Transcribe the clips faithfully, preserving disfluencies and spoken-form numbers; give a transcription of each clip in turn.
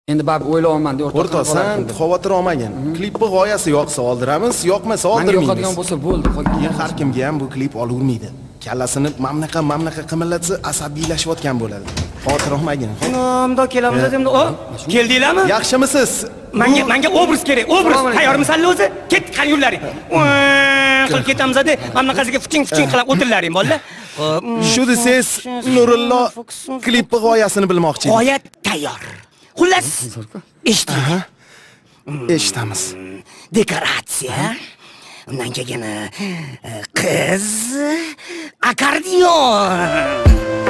Endi baribir o'ylayapman deb o'rtoq, sen xavotir olmagin. Klipni g'oyasi yoqsa oldiramiz, yoqmasa oldirmaymiz. Menga yoqadigan bo'lsa bo'ldi. Qolgan har kimga ham bu klip olavermaydi. Kallasini mamnaqa mamnaqa qimirlatsa asabiylashayotgan bo'ladi. Xavotir olmagin. Nomda kelamiz endi. O, keldinglarmi? Yaxshimisiz? Menga menga obraz kerak. Obraz. Tayyormisan o'zi? Ket, qani yo'llaring. Qilib ketamiz edi. Mamnaqasiga fuching-fuching qilib o'tirlaring, bolalar. Shu desiz, Nurullo klipni g'oyasini bilmoqchi edim. G'oya tayyor. Xullas, eshitdik. Eshitamiz. Dekoratsiya. Undan keyin qiz, akordeon.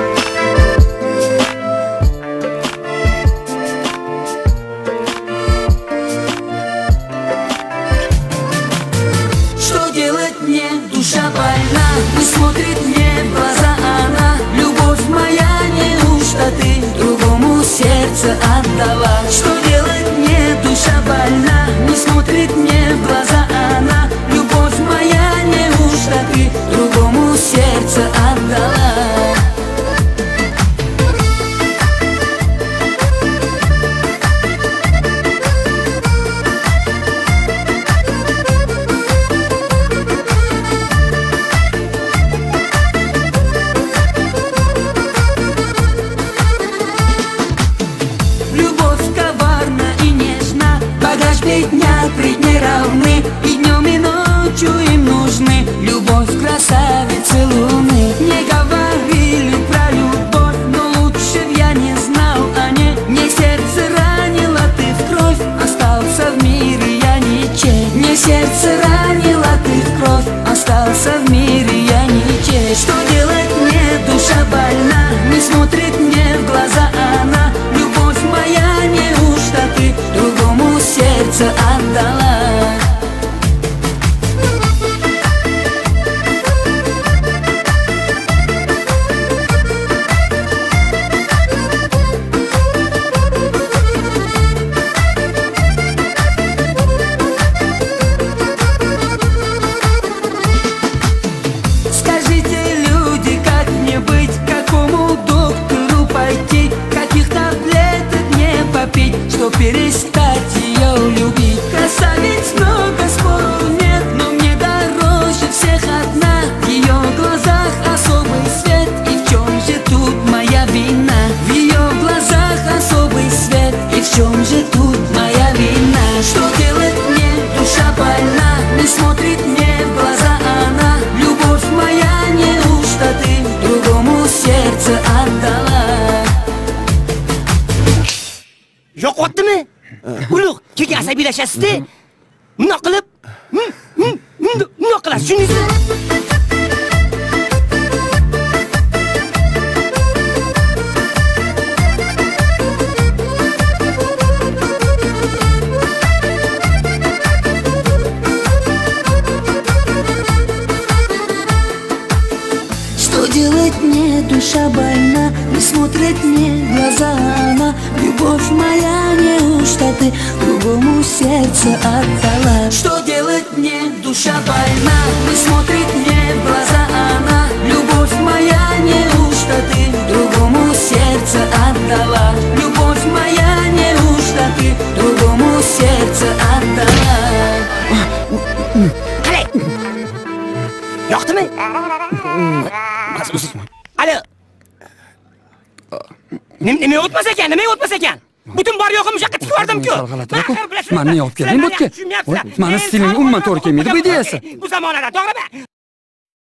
Что делать мне? Душа больна, не смотрит мне в глаза она. Любовь моя, неужто ты другому сердце отдала? Что делать мне? Душа больна, не смотрит мне в глаза она. Любовь моя, неужто ты другому сердце отдала? Ведь не равны, и днем, и ночью им нужны любовь, красавицы луны. Не говорили про любовь, но лучше б я не знал о ней. Мне сердце ранило, ты в кровь, остался в мире я ничей. Мне сердце ранило, ты в кровь, остался в мире я ничей. Что делать мне? Душа больна, не смотрит мне в глаза она. Любовь моя, неужто ты другому сердце отдала? Скажите, люди, как мне быть, к какому доктору пойти, каких таблеток мне попить, что перестать ее любить? Красавиц много, спору нет, но мне дороже всех одна. В ее глазах особый свет, и в чем же тут моя вина? В ее глазах особый свет, и в чем же тут моя вина? Что делать мне? Душа больна, не смотрит мне в глаза она. Любовь моя, неужто ты другому сердце отдала? Yo'qotdimi? Ulug', keyin asabiylashasiz-da. Bundoq qilib, bundoq qilasiz, tushundingizmi? Что делать мне? Душа больна, не смотрит мне в глаза она. Любовь моя, неужто ты другому сердце отдала? Что делать мне? Душа больна, не смотрит мне в глаза она. Любовь моя, неужто ты другому сердце отдала? Любовь моя, неужто ты другому сердце отдала? Qalay? Yoqdimi? Alo. Nima o'tmas ekan? Nima o'tmas ekan? Butun bor yo'qim bu yoqqa tikib yubordim-ku. Mani olib keling, bo'tga. Mani stiling umuman to'g'ri kelmaydi bu ideyasi. Bu zamonada, to'g'rimi?